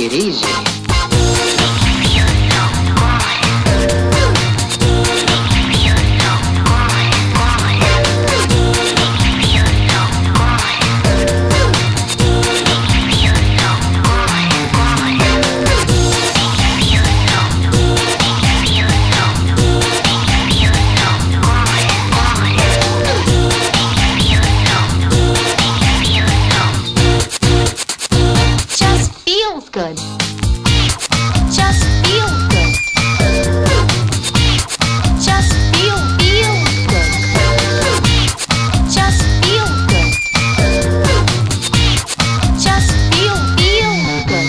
it easy. Good. Just feel good. Just feel good. Just feel good. Just feel good.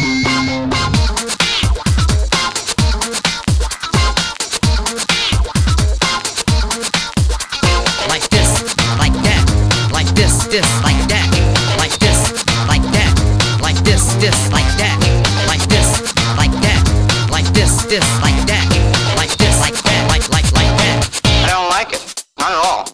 Like this, like that, like this, like that, like this, like that, like this, like that. Like this, like that, like this, like that, like this, like that, like that. I don't like it. Not at all.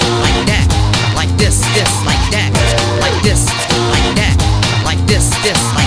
Like this, like that, like this, like that, like this, like